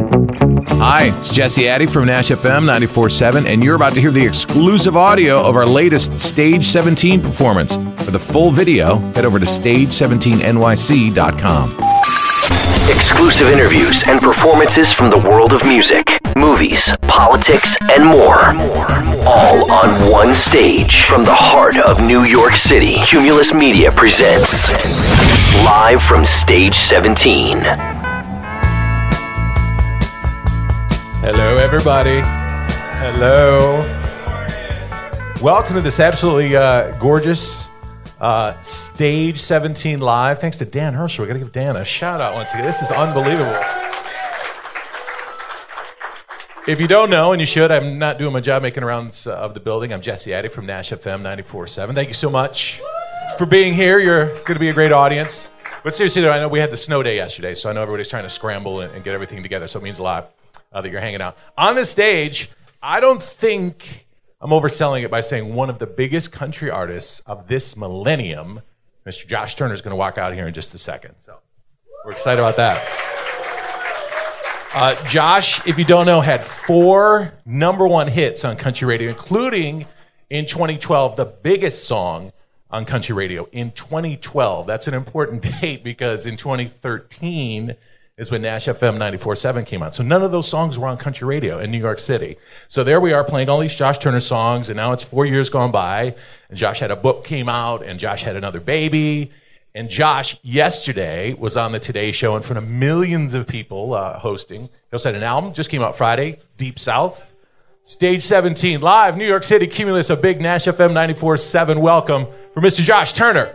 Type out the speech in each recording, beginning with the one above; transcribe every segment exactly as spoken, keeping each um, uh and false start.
Hi, it's Jesse Addy from Nash F M ninety-four point seven, and you're about to hear the exclusive audio of our latest Stage seventeen performance. For the full video, head over to stage seventeen N Y C dot com. Exclusive interviews and performances from the world of music, movies, politics, and more. All on one stage from the heart of New York City. Cumulus Media presents Live from Stage seventeen. Hello, everybody. Hello. Welcome to this absolutely uh, gorgeous uh, Stage seventeen Live. Thanks to Dan Herschel. We've got to give Dan a shout out once again. This is unbelievable. If you don't know, and you should, I'm not doing my job making rounds uh, of the building. I'm Jesse Addy from Nash F M ninety-four point seven. Thank you so much for being here. You're going to be a great audience. But seriously, though, I know we had the snow day yesterday, so I know everybody's trying to scramble and, and get everything together, so it means a lot. Uh, that you're hanging out. On this stage, I don't think I'm overselling it by saying one of the biggest country artists of this millennium, Mister Josh Turner, is going to walk out here in just a second. So we're excited about that. Uh, Josh, if you don't know, had four number one hits on country radio, including in twenty twelve, the biggest song on country radio in twenty twelve. That's an important date because in twenty thirteen is when Nash F M ninety-four point seven came out. So none of those songs were on country radio in New York City. So there we are playing all these Josh Turner songs, and now it's four years gone by, and Josh had a book came out, and Josh had another baby, and Josh yesterday was on the Today Show in front of millions of people uh, hosting. He also had an album, just came out Friday, Deep South. Stage seventeen, live, New York City, Cumulus, a big Nash F M ninety-four point seven welcome for Mister Josh Turner.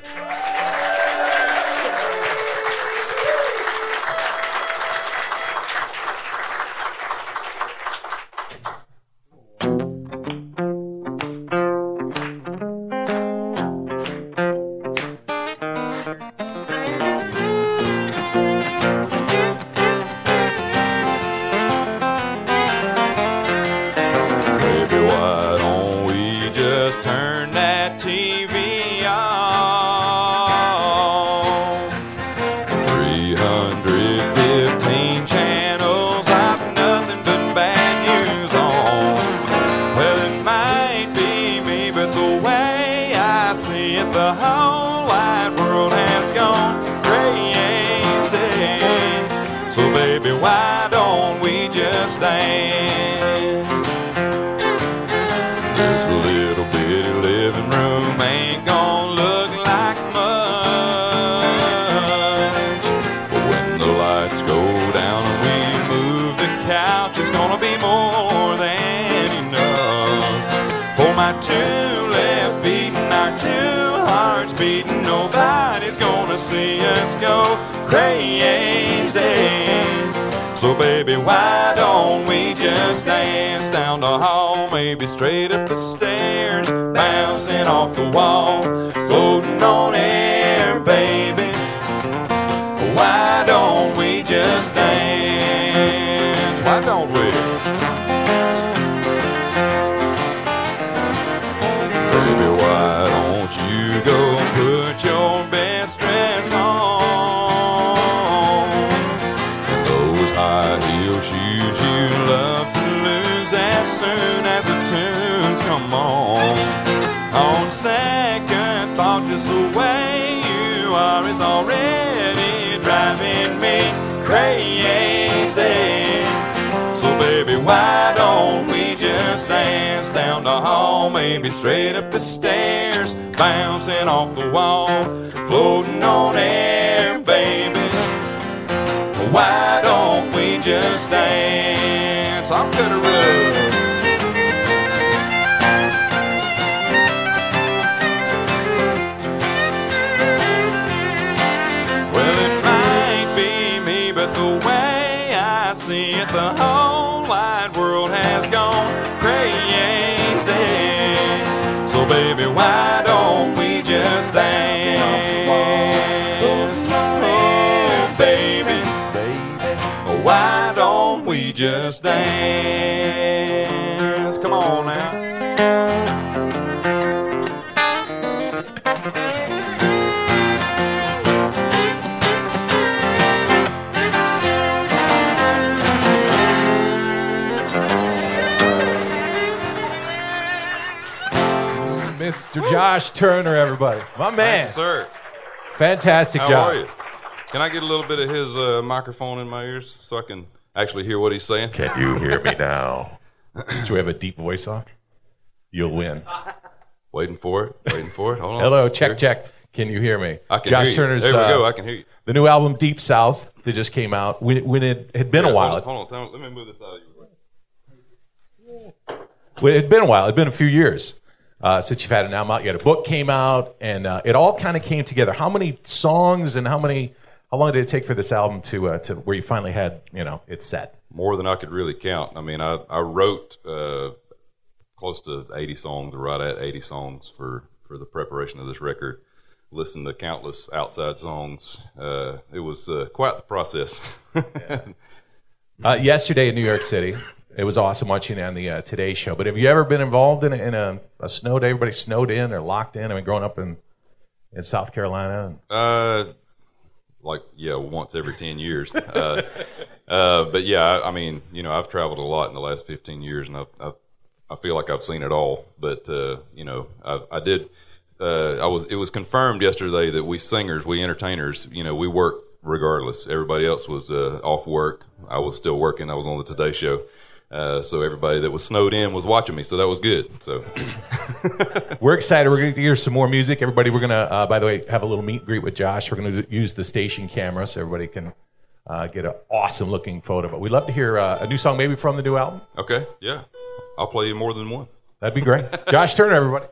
So baby, why don't we just dance down the hall, maybe straight up the stairs, bouncing off the wall, floating on air, baby. Why don't we just dance? Why don't we? Baby, why don't you go put your best dress on? High heel shoes you love to lose as soon as the tunes come on. On second thought, just the way you are is already driving me crazy. So baby, why don't we just dance down the hall, maybe straight up the stairs, bouncing off the wall, floating on air, baby. Why don't we just dance off to the road? Well, it might be me, but the way I see it, the whole wide world has gone crazy. So baby, why don't we just dance? Oh, baby. Why don't we just dance? Come on now. Mister Josh Turner, everybody. My man. Thank you, sir. Fantastic How job. are you? Can I get a little bit of his uh, microphone in my ears so I can actually hear what he's saying? Can you hear me now? Should we have a deep voice off? You'll win. Waiting for it. Waiting for it. Hold on. Hello, check, Here. check. Can you hear me? I can Josh hear you. Turner's, There we uh, go. I can hear you. the new album, Deep South, that just came out. When, when it had been Yeah, a while. Hold on. Hold on. Let me move this out of your way. Well, it had been a while. It had been a few years uh, since you've had an album out. You had a book came out, and uh, it all kind of came together. How many songs and how many? How long did it take for this album to uh, to where you finally had you know it set? More than I could really count. I mean, I I wrote uh, close to eighty songs, or right at eighty songs for for the preparation of this record. Listened to countless outside songs. Uh, it was uh, quite the process. uh, yesterday in New York City. It was awesome watching it on the uh, Today Show. But have you ever been involved in a, in a, a snow day? Everybody snowed in or locked in? I mean, growing up in, in South Carolina? Uh, like, yeah, once every ten years. uh, uh, but, yeah, I, I mean, you know, I've traveled a lot in the last fifteen years, and I've, I've, I feel like I've seen it all. But, uh, you know, I, I did uh, – I was. It was confirmed yesterday that we singers, we entertainers, you know, we work regardless. Everybody else was uh, off work. I was still working. I was on the Today Show. Uh, so everybody that was snowed in was watching me, so that was good. So we're excited. We're going to hear some more music. Everybody, we're going to, uh, by the way, have a little meet and greet with Josh. We're going to use the station camera so everybody can uh, get an awesome-looking photo. But we'd love to hear uh, a new song maybe from the new album. Okay, yeah. I'll play you more than one. That'd be great. Josh Turner, everybody.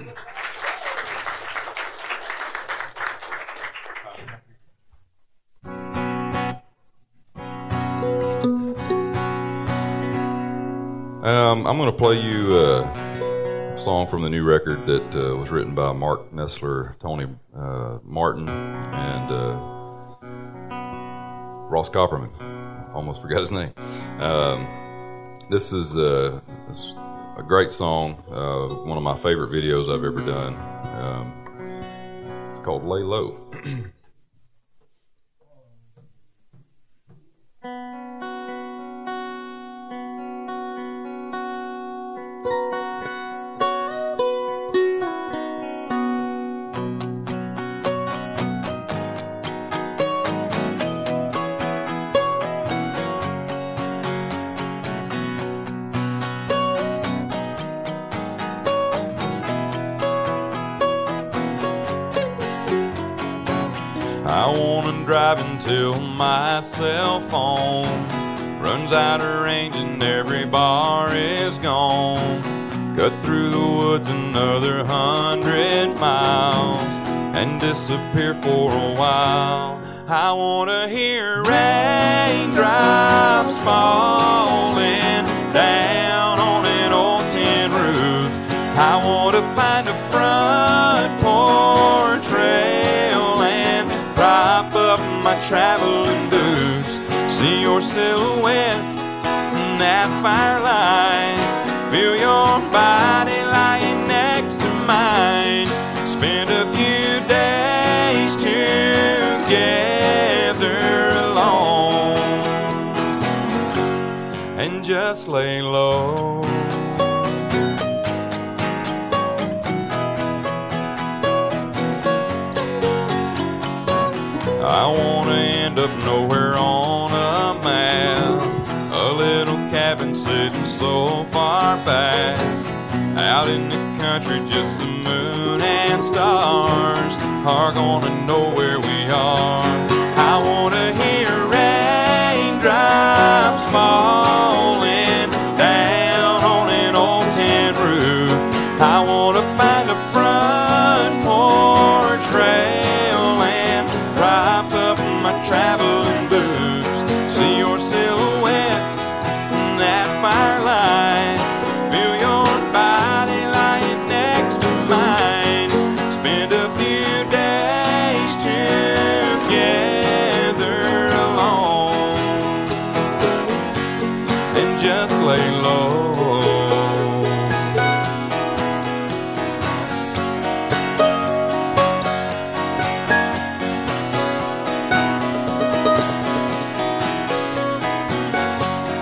Um, I'm going to play you uh, a song from the new record that uh, was written by Mark Nessler, Tony uh, Martin, and uh, Ross Copperman. Almost forgot his name. Um, this is uh, this a great song, uh, one of my favorite videos I've ever done. Um, it's called Lay Low. I wanna drive until my cell phone runs out of range and every bar is gone. Cut through the woods another hundred miles and disappear for a while. I wanna hear raindrops falling down on an old tin roof. I wanna find a front porch rail and prop up my traveling boots. See your silhouette in that firelight. Feel your body lying next to mine. Spend a few days together alone and just lay low. I wanna end up nowhere on a map, a little cabin sitting so far back, out in the country just the moon and stars are gonna know where we are. I wanna hear raindrops falling down on an old tin roof. I wanna find a front porch rail and prop up my traveling boots. See your silhouette in that firelight. Feel your body lying next to mine. Spend a few days together alone and just lay low.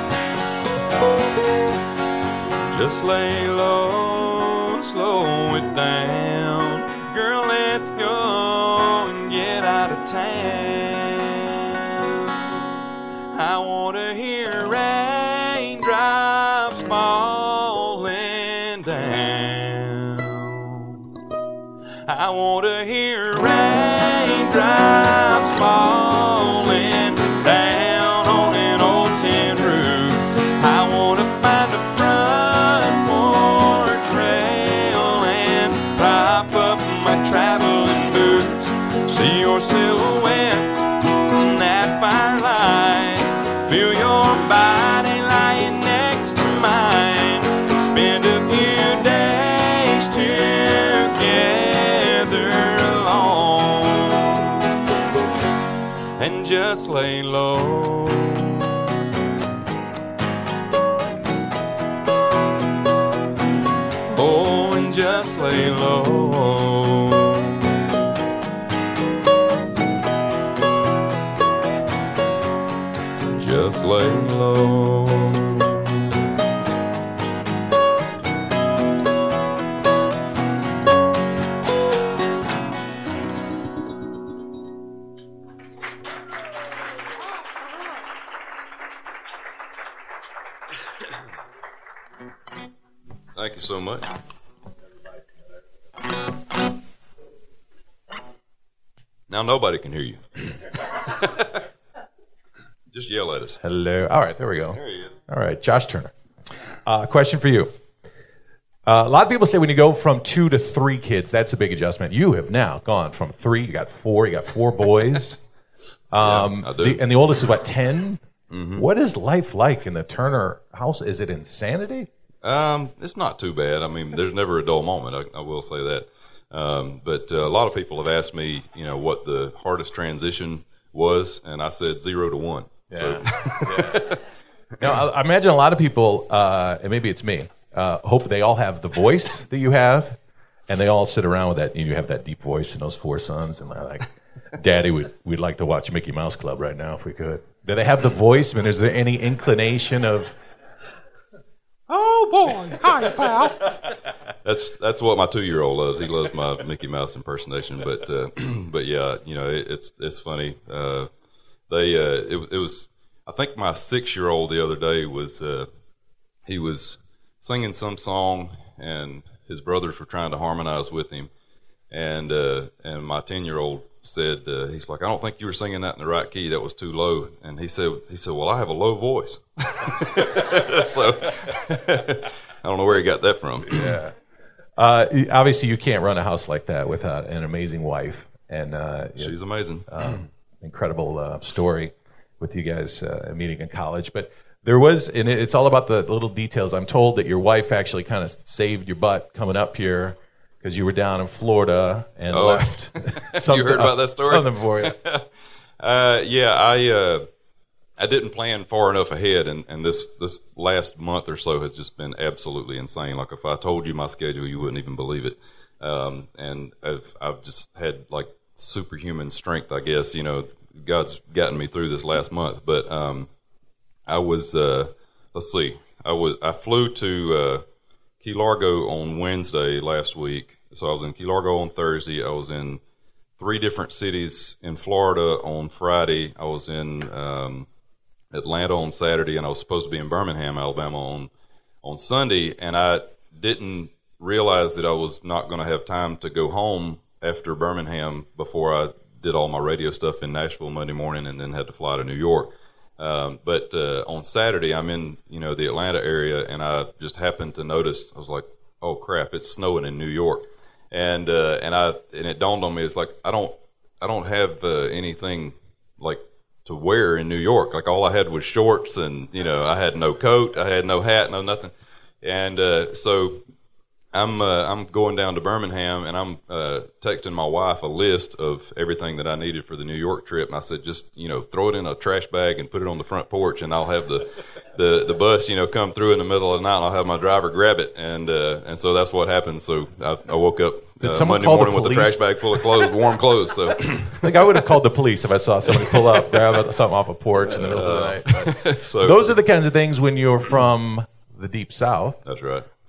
Just lay low, slow it down. Girl, let's go and get out of town. I want to hear raindrops falling down. I want to hear raindrops falling down on an old tin roof. I want to find the front porch rail and prop up my traveling boots. See your silhouette in that firelight. Feel your body lying next to mine. Spend a few days together alone and just lay low. Oh, and just lay low. Just lay low. Thank you so much. Now nobody can hear you. Just yell at us. Hello. All right, there we go. There he is. All right, Josh Turner. Uh, question for you. Uh, a lot of people say when you go from two to three kids, that's a big adjustment. You have now gone from three, you got four, you got four boys. Um, yeah, I do. The, and the oldest is what, ten? Mm-hmm. What is life like in the Turner house? Is it insanity? Um, it's not too bad. I mean, there's never a dull moment. I, I will say that. Um, but uh, a lot of people have asked me, you know, what the hardest transition was, and I said zero to one. Yeah. So. yeah. Now, I, I imagine a lot of people, uh, and maybe it's me, uh, hope they all have the voice that you have, and they all sit around with that. You have that deep voice and those four sons, and they're like, "Daddy, we'd we'd like to watch Mickey Mouse Club right now if we could." Do they have the voice? I mean, is there any inclination of? Oh boy, hi pal. That's that's what my two-year-old loves. He loves my Mickey Mouse impersonation. But uh, but yeah, you know, it, it's it's funny. Uh, they uh, it, it was. I think my six-year-old the other day was uh, he was singing some song, and his brothers were trying to harmonize with him, and uh, and my ten-year-old said uh, he's like, I don't think you were singing that in the right key. That was too low. And he said he said, well, I have a low voice. So I don't know where he got that from. Yeah. Uh, obviously, you can't run a house like that without an amazing wife, and uh, she's amazing. Um, incredible uh, story with you guys uh, meeting in college. But there was, and it's all about the little details. I'm told that your wife actually kind of saved your butt coming up here because you were down in Florida and oh. left. You heard about that story? Something for you. uh, yeah, I uh, I didn't plan far enough ahead, and, and this, this last month or so has just been absolutely insane. Like if I told you my schedule, you wouldn't even believe it. Um, and I've I've just had like superhuman strength, I guess. You know, God's gotten me through this last month. But um, I was uh, let's see, I was I flew to uh, Key Largo on Wednesday last week. So I was in Key Largo on Thursday. I was in three different cities in Florida on Friday. I was in um, Atlanta on Saturday, and I was supposed to be in Birmingham, Alabama on on Sunday, and I didn't realize that I was not going to have time to go home after Birmingham before I did all my radio stuff in Nashville Monday morning, and then had to fly to New York. Um, but uh, on Saturday, I'm in you know the Atlanta area, and I just happened to notice. I was like, "Oh crap! It's snowing in New York," and uh, and I and it dawned on me. It's like I don't I don't have uh, anything like to wear in New York. Like all I had was shorts, and you know I had no coat, I had no hat, no nothing, and uh, so. I'm uh, I'm going down to Birmingham, and I'm uh, texting my wife a list of everything that I needed for the New York trip. And I said, just you know, throw it in a trash bag and put it on the front porch, and I'll have the the, the bus, you know, come through in the middle of the night, and I'll have my driver grab it. And uh, and so that's what happened. So I, I woke up uh, Monday morning with a trash bag full of clothes, warm clothes. So like I would have called the police if I saw somebody pull up, grab something off a porch in the middle of the night. But so those are the kinds of things when you're from the deep South. That's right.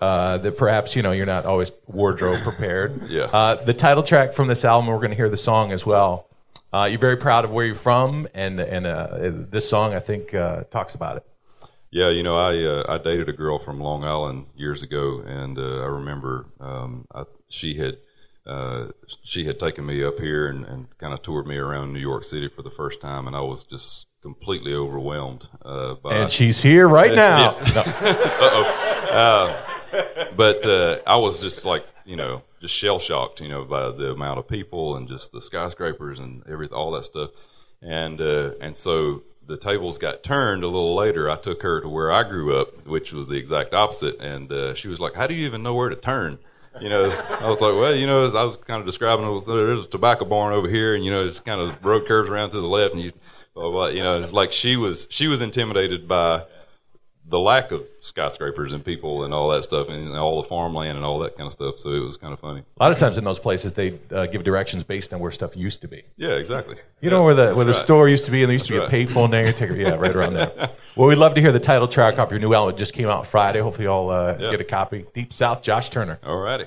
uh, that perhaps, you know, you're not always wardrobe prepared. Yeah. Uh, the title track from this album, we're going to hear the song as well. Uh, you're very proud of where you're from, and and uh, this song, I think, uh, talks about it. Yeah, you know, I uh, I dated a girl from Long Island years ago, and uh, I remember um, I, she had uh, she had taken me up here and, and kind of toured me around New York City for the first time, and I was just completely overwhelmed. Uh, by, and she's here right now. Yeah. No. Uh-oh. Uh, but uh, I was just like, you know, just shell shocked, you know, by the amount of people and just the skyscrapers and everything, all that stuff, and uh, and so. The tables got turned a little later. I took her to where I grew up, which was the exact opposite, and uh, she was like, how do you even know where to turn? You know, I was like, well, you know, I was kind of describing, there's a tobacco barn over here, and, you know, it's kind of road curves around to the left, and you, blah, blah, blah. You know, it's like she was, she was intimidated by the lack of skyscrapers and people and all that stuff, and all the farmland and all that kind of stuff, so it was kind of funny. A lot of times in those places, they uh, give directions based on where stuff used to be. Yeah, exactly. You yeah, know where the where the right. store used to be, and there used That's to be right. a payphone there. You take it, yeah, right around there. Well, we'd love to hear the title track off your new album. It just came out Friday. Hopefully, you'll uh, yeah. get a copy. Deep South, Josh Turner. All righty.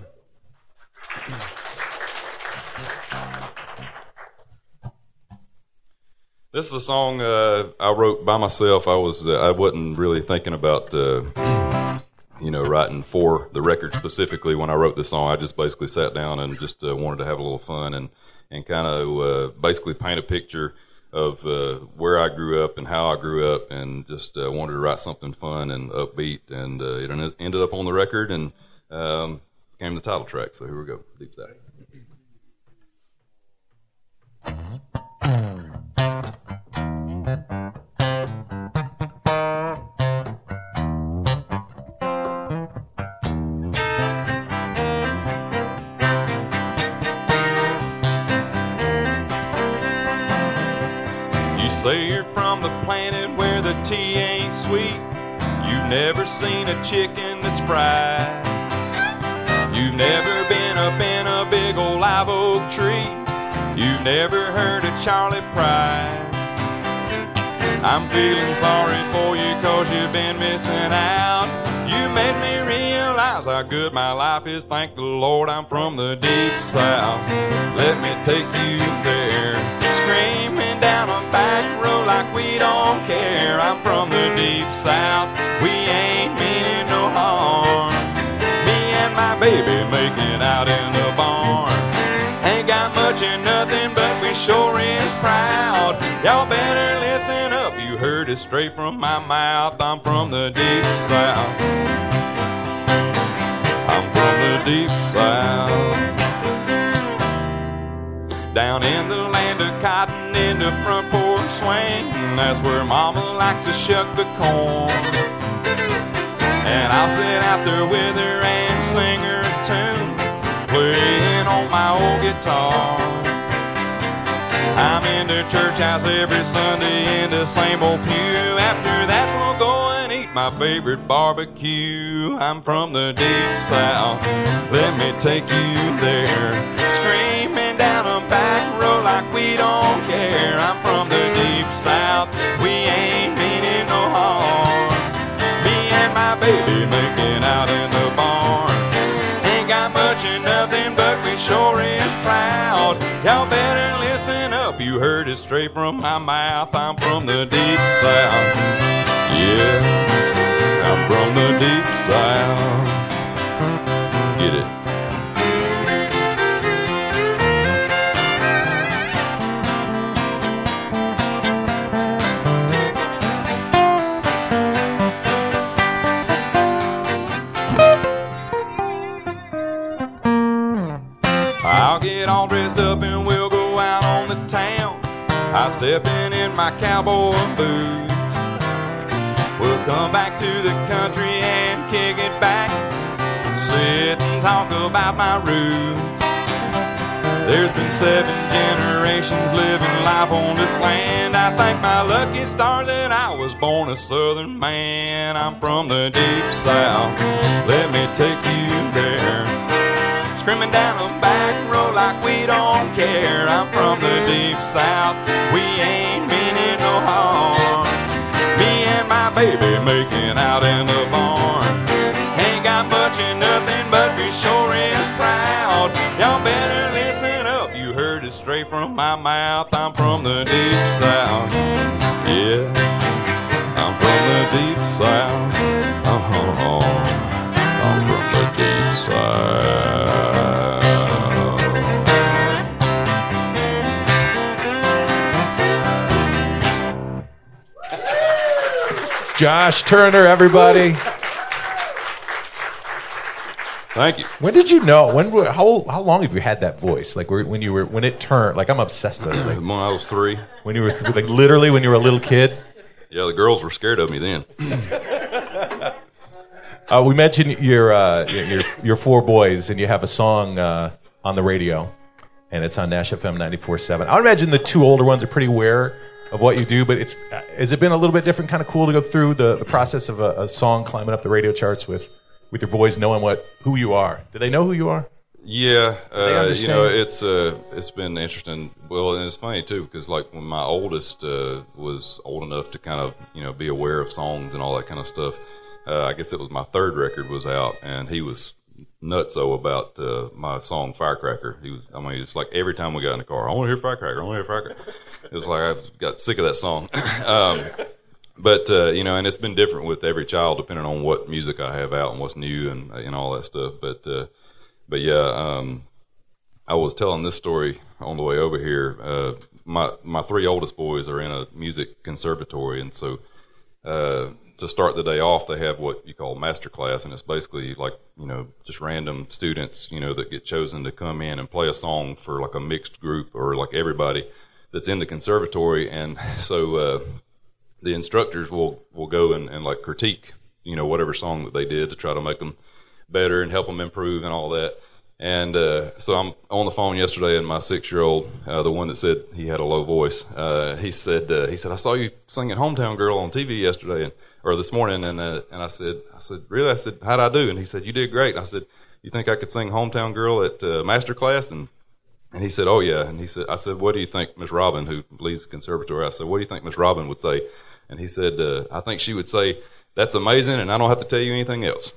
This is a song uh, I wrote by myself. I was uh, I wasn't really thinking about uh, you know writing for the record specifically when I wrote this song. I just basically sat down and just uh, wanted to have a little fun and and kind of uh, basically paint a picture of uh, where I grew up and how I grew up, and just uh, wanted to write something fun and upbeat. And uh, it ended up on the record and um, became the title track. So here we go, Deep South. Say you're from the planet where the tea ain't sweet. You've never seen a chicken that's fried. You've never been up in a big old live oak tree. You've never heard of Charlie Pride. I'm feeling sorry for you cause you've been missing out. You made me realize how good my life is. Thank the Lord I'm from the deep south. Let me take you there. Screaming down a back road like we don't care. I'm from the deep south. We ain't meaning no harm. Me and my baby making out in the barn. Ain't got much and nothing, but we sure is proud. Y'all better listen up. You heard it straight from my mouth. I'm from the deep south. I'm from the deep south. Down in the land of cotton in the front porch swing, that's where Mama likes to shuck the corn. And I'll sit out there with her and sing her a tune, playing on my old guitar. I'm in the church house every Sunday in the same old pew. After that we'll go and eat my favorite barbecue. I'm from the deep south. Let me take you there. Screaming down a back road like we don't care. I'm from the deep south. We ain't meaning no harm. Me and my baby making out in the barn. Ain't got much and nothing, but we sure is proud. Y'all better listen up. You heard it straight from my mouth. I'm from the deep south. Yeah, I'm from the deep south. Get it? I'll get all dressed up and we'll go out on the town. I'll step in in my cowboy boots. We'll come back to the country and kick it back. Sit and talk about my roots. There's been seven generations living life on this land. I thank my lucky stars that I was born a southern man. I'm from the deep south. Let me take you there. Screaming down a back road like we don't care. I'm from the deep south. We ain't meaning no harm. Me and my baby making out in the barn. Ain't got from the deep south. Yeah, I'm from the deep south. Uh-huh. I'm from the deep south. Josh Turner, everybody. Thank you. When did you know? When? How how long have you had that voice? Like when you were when it turned? Like I'm obsessed with it. Like, When I was three. when you were like literally when you were a little kid. Yeah, the girls were scared of me then. Uh, we mentioned your, uh, your your your four boys, and you have a song uh, on the radio, and it's on Nash F M ninety-four point seven. I would imagine the two older ones are pretty aware of what you do, but it's has it been a little bit different, kind of cool to go through the, the process of a, a song climbing up the radio charts with, with your boys knowing what who you are? Do they know who you are? Yeah, uh, understand? you know, it's uh, it's been interesting. Well, and it's funny too because like when my oldest uh, was old enough to kind of you know be aware of songs and all that kind of stuff, uh, I guess it was my third record was out, and he was nutso about uh, my song Firecracker. He was, I mean, it's like every time we got in the car, I want to hear Firecracker, I want to hear Firecracker. It was like I got sick of that song. um, but uh, you know, and it's been different with every child depending on what music I have out and what's new and and all that stuff. But uh, But yeah, um, I was telling this story on the way over here. Uh, my my three oldest boys are in a music conservatory, and so uh, to start the day off, they have what you call master class, and it's basically like you know just random students, you know, that get chosen to come in and play a song for like a mixed group or like everybody that's in the conservatory, and so uh, the instructors will will go and, and like critique, you know, whatever song that they did to try to make them better and help them improve and all that. And uh, so I'm on the phone yesterday, and my six-year-old, uh, the one that said he had a low voice, uh, he said, uh, he said, I saw you singing "Hometown Girl" on T V yesterday, and or this morning, and uh, and I said, I said, really? I said, how'd I do? And he said, you did great. And I said, you think I could sing "Hometown Girl" at uh, master class? And and he said, oh yeah. And he said, I said, what do you think Miss Robin, who leads the conservatory? I said, what do you think Miss Robin would say? And he said, uh, I think she would say, that's amazing, and I don't have to tell you anything else.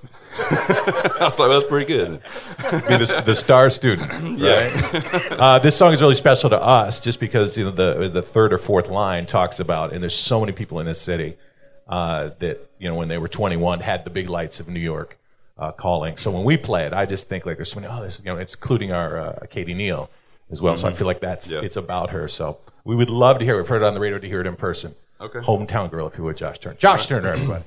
I was like, that's pretty good. Be the, the star student, right? Yeah. uh, this song is really special to us just because you know the the third or fourth line talks about, and there's so many people in this city uh, that you know when they were twenty-one had the big lights of New York uh, calling. So when we play it, I just think like there's so many. Oh, this, you know, it's including our uh, Katie Neal as well. Mm-hmm. So I feel like that's yeah. it's about her. So we would love to hear it. We've heard it on the radio to hear it in person. Okay. Hometown Girl, if you would, Josh Turner. Josh Turner, everybody.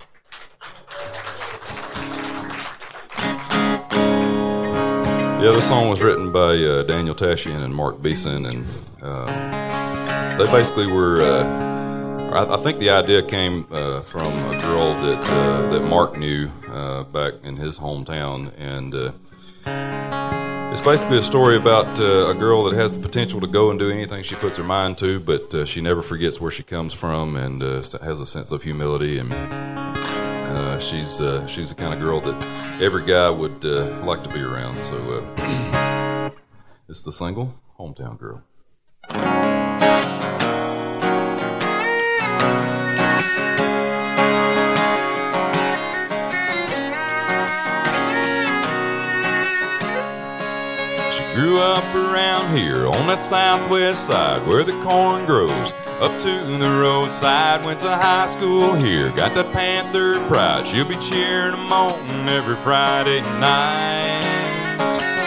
Yeah, this song was written by uh, Daniel Tashian and Mark Beeson, and uh, they basically were. Uh, I, I think the idea came uh, from a girl that uh, that Mark knew uh, back in his hometown, and uh, it's basically a story about uh, a girl that has the potential to go and do anything she puts her mind to, but uh, she never forgets where she comes from, and uh, has a sense of humility and. Uh, she's uh, she's the kind of girl that every guy would uh, like to be around. So uh, it's the single "Hometown Girl." She grew up around here on that southwest side where the corn grows. Up to the roadside, went to high school here, got the Panther pride. She'll be cheering them on every Friday night.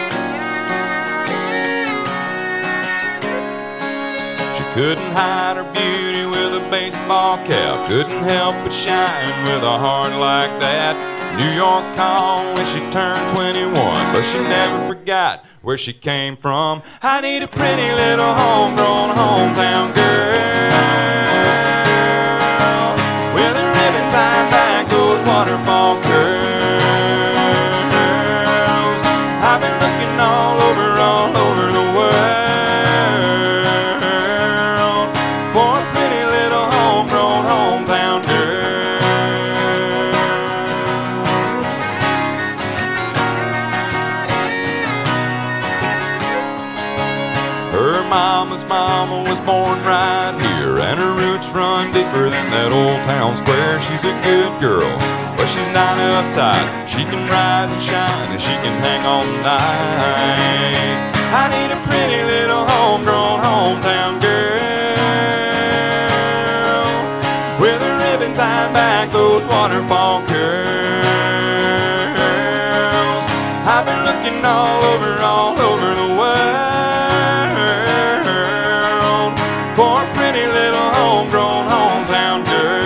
She couldn't hide her beauty with a baseball cap, couldn't help but shine with a heart like that. New York called when she turned twenty-one, but she never forgot where she came from. I need a pretty little homegrown hometown girl with a ribbon tied back those waterfall curls. I've been looking all over, all over the world for a pretty little homegrown hometown girl. Her mama's mama was born right here, and her roots run deeper than that old town square. She's a good girl, but she's not uptight. She can rise and shine, and she can hang all night. I need a pretty little homegrown hometown girl those waterfall curls. I've been looking all over, all over the world for a pretty little homegrown hometown girl.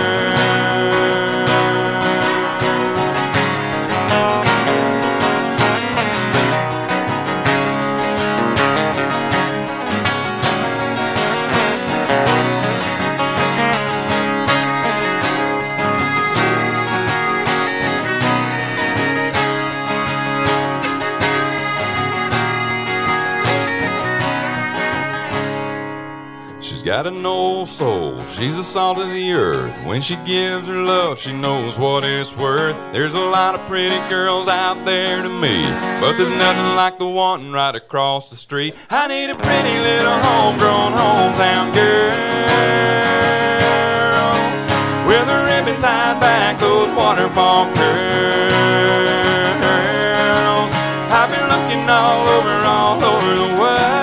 Got an old soul, she's the salt of the earth. When she gives her love, she knows what it's worth. There's a lot of pretty girls out there to me, but there's nothing like the one right across the street. I need a pretty little homegrown hometown girl with a ribbon tied back, those waterfall curls. I've been looking all over, all over the world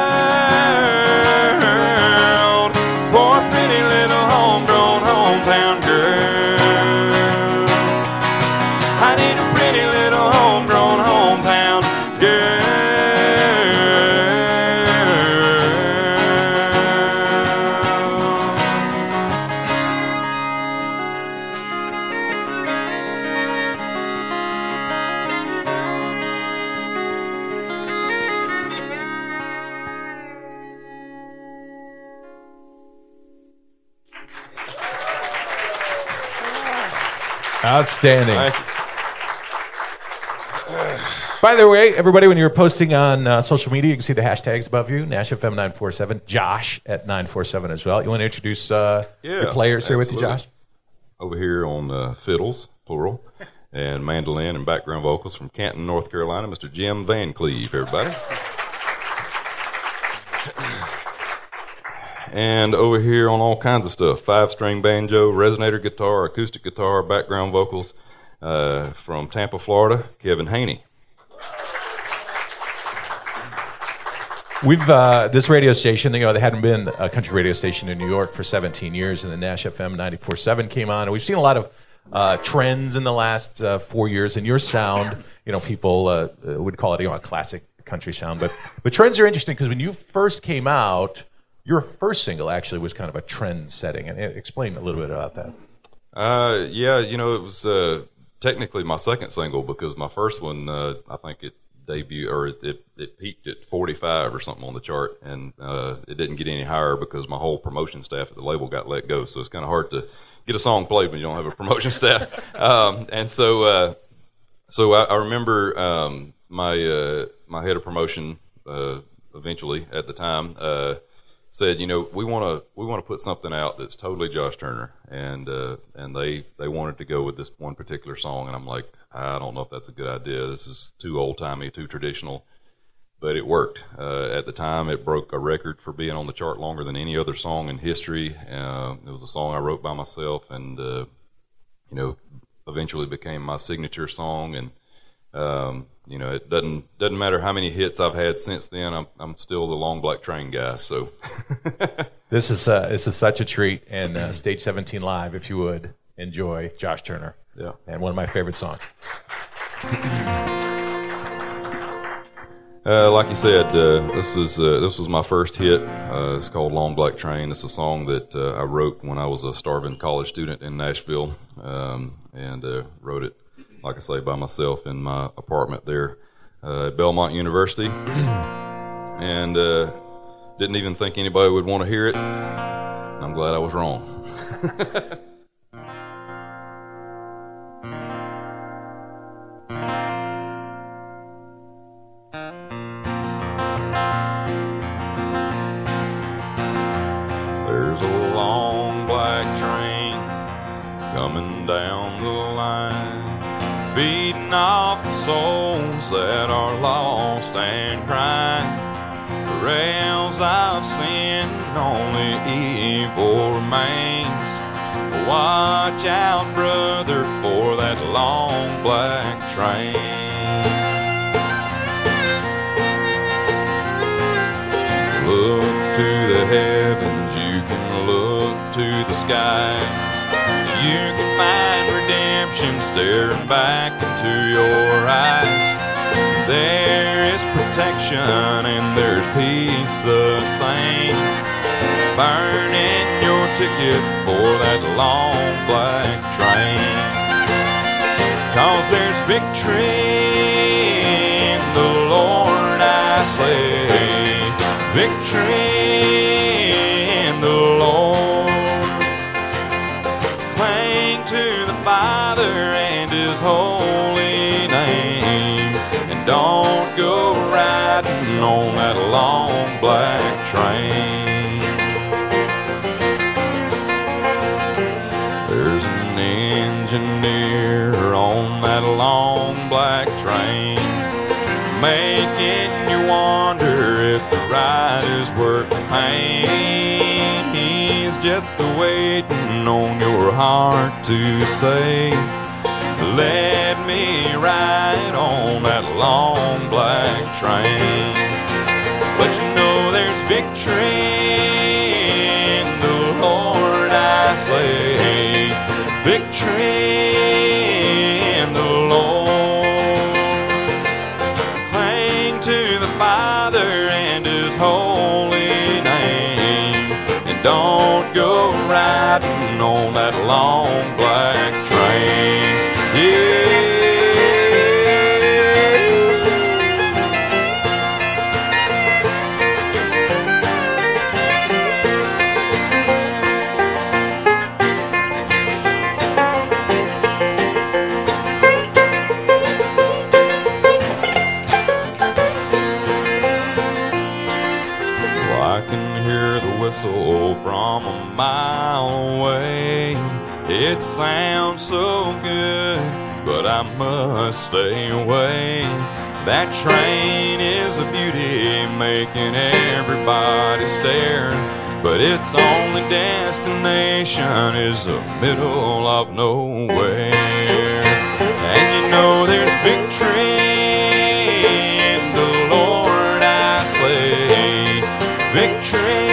for a pretty little homegrown hometown girl. I need a pretty little homegrown hometown girl. Outstanding. Thank you. By the way, everybody, when you're posting on uh, social media, you can see the hashtags above you, Nash F M nine four seven, Josh at nine four seven as well. You want to introduce uh, Yeah, your players here with you, absolutely. Josh? Over here on uh, fiddles, plural, and mandolin and background vocals from Canton, North Carolina, Mister Jim Van Cleve, everybody. And over here on all kinds of stuff, five-string banjo, resonator guitar, acoustic guitar, background vocals, uh, from Tampa, Florida, Kevin Haney. We've uh, this radio station, you know, there hadn't been a country radio station in New York for seventeen years, and the Nash F M ninety-four point seven came on, and we've seen a lot of uh, trends in the last uh, four years. And your sound, you know, people uh, would call it, you know, a classic country sound, but but trends are interesting because when you first came out, your first single actually was kind of a trend setting, and explain a little bit about that. Uh, yeah, you know, it was uh, technically my second single because my first one, uh, I think it debuted or it, it, it peaked at forty-five or something on the chart, and uh, it didn't get any higher because my whole promotion staff at the label got let go. So it's kind of hard to get a song played when you don't have a promotion staff. Um, and so, uh, so I, I remember um, my uh, my head of promotion uh, eventually at the time. Uh, said, you know, we want to we want to put something out that's totally Josh Turner, and uh, and they they wanted to go with this one particular song, and I'm like, I don't know if that's a good idea. This is too old timey, too traditional, but it worked. Uh, at the time, it broke a record for being on the chart longer than any other song in history. Uh, it was a song I wrote by myself, and uh, you know, eventually became my signature song, and um, you know, it doesn't doesn't matter how many hits I've had since then. I'm I'm still the Long Black Train guy. So this is uh, this is such a treat. And uh, Stage seventeen Live, if you would enjoy Josh Turner. Yeah, and one of my favorite songs. uh, like you said, uh, this is uh, this was my first hit. Uh, it's called Long Black Train. It's a song that uh, I wrote when I was a starving college student in Nashville, um, and uh, wrote it, like I say, by myself in my apartment there uh, at Belmont University, and uh, didn't even think anybody would want to hear it. I'm glad I was wrong. There's a long black train coming down the line, feeding off the souls that are lost and crying. The rails of sin, only evil remains. Watch out, brother, for that long black train. Look to the heavens, you can look to the skies. You can find redemption redemption staring back into your eyes. There is protection and there's peace the same. Burning your ticket for that long black train. 'Cause there's victory in the Lord, I say. Victory in the Lord. Cling to the Father and His holy name, and don't go riding on that long black train. There's an engineer on that long black train, making you wonder if the ride is worth the pain. He's just waiting on your heart to say, let me ride on that long black train. But you know there's victory in the Lord, I say. Victory in the Lord. Cling to the Father and His holy name, and don't go riding on that long black train. Yeah. From a mile away, it sounds so good, but I must stay away. That train is a beauty, making everybody stare, but its only destination is the middle of nowhere. And you know there's victory in the Lord, I say. Victory.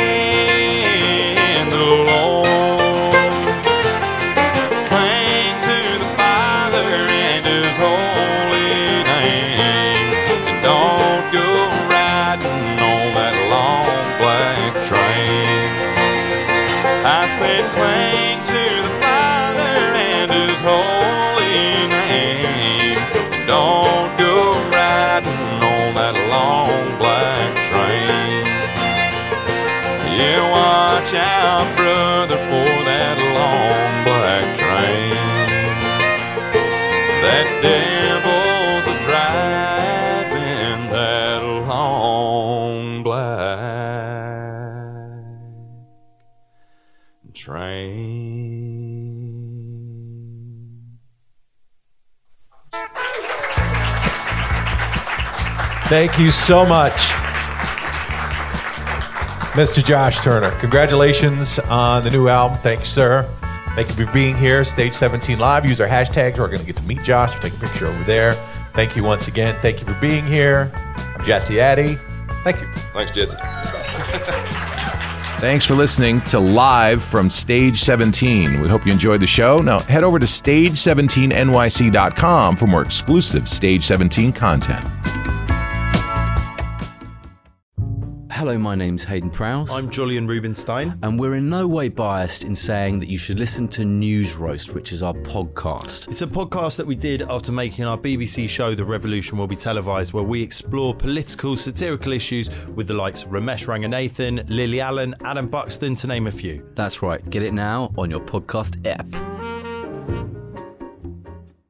Cling to the Father and His holy name. Don't go riding on that long black train. Yeah, watch out, brother, for that long black train. That devil's a driving that long black train. Thank you so much, Mister Josh Turner. Congratulations on the new album. Thank you, sir. Thank you for being here. Stage seventeen Live. Use our hashtags. We're going to get to meet Josh. We'll take a picture over there. Thank you once again. Thank you for being here. I'm Jesse Addy. Thank you. Thanks, Jesse. Thanks for listening to Live from Stage seventeen. We hope you enjoyed the show. Now, head over to stage seventeen N Y C dot com for more exclusive Stage seventeen content. Hello, my name's Hayden Prowse. I'm Julian Rubinstein. And we're in no way biased in saying that you should listen to News Roast, which is our podcast. It's a podcast that we did after making our B B C show The Revolution Will Be Televised, where we explore political, satirical issues with the likes of Ramesh Ranganathan, Lily Allen, Adam Buxton, to name a few. That's right. Get it now on your podcast app.